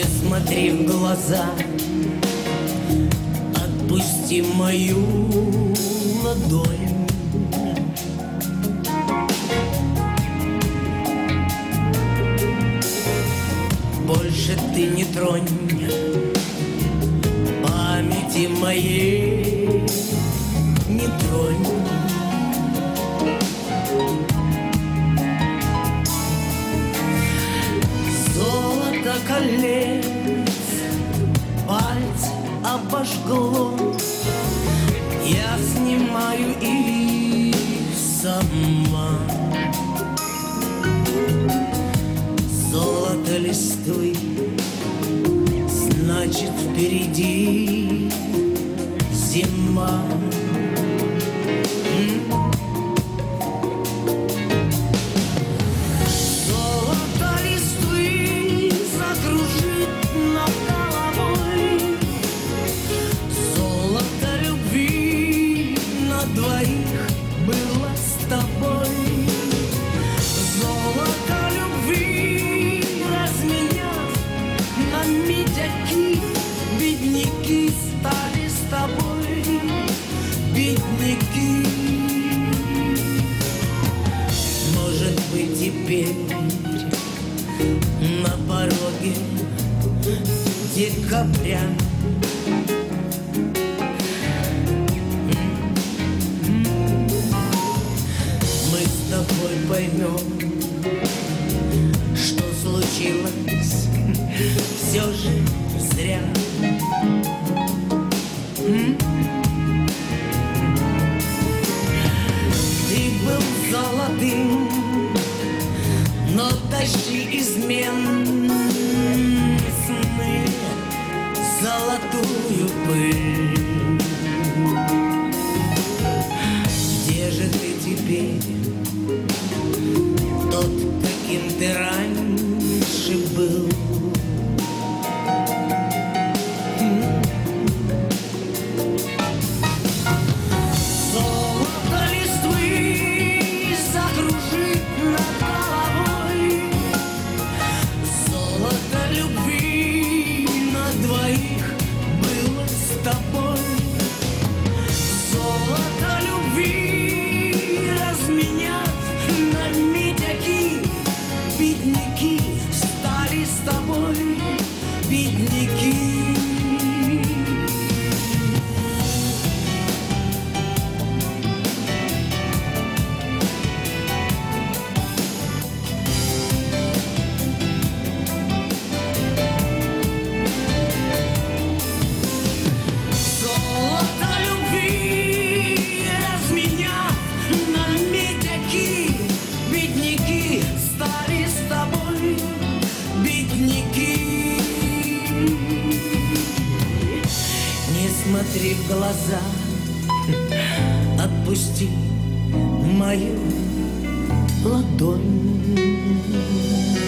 смотри в глаза, отпусти мою ладонь. Больше ты не тронь памяти моей, не тронь. Золото колец пальцы обожгло, я снимаю их сама. Золото листвы, значит впереди зима. Золото листвы закружит над головой, золото любви на двоих было с тобой. Золото любви разменяв на медяки, бедняки стали с тобой, бедняки. Может быть, теперь на пороге декабря мы с тобой поймем, что случилось все же зря. Ты был золотым, но дожди измен смыли золотую пыль. Где же ты теперь, тот, каким ты раньше был? Золото листвы закружит над головой, золото любви на двоих было с тобой. Золото любви разменяв на медяки, бедняки стали с тобой, бедняки. Золото любви разменяв на медяки, бедняки стали с тобой, бедняки. Не смотри в глаза, отпусти мою ладонь.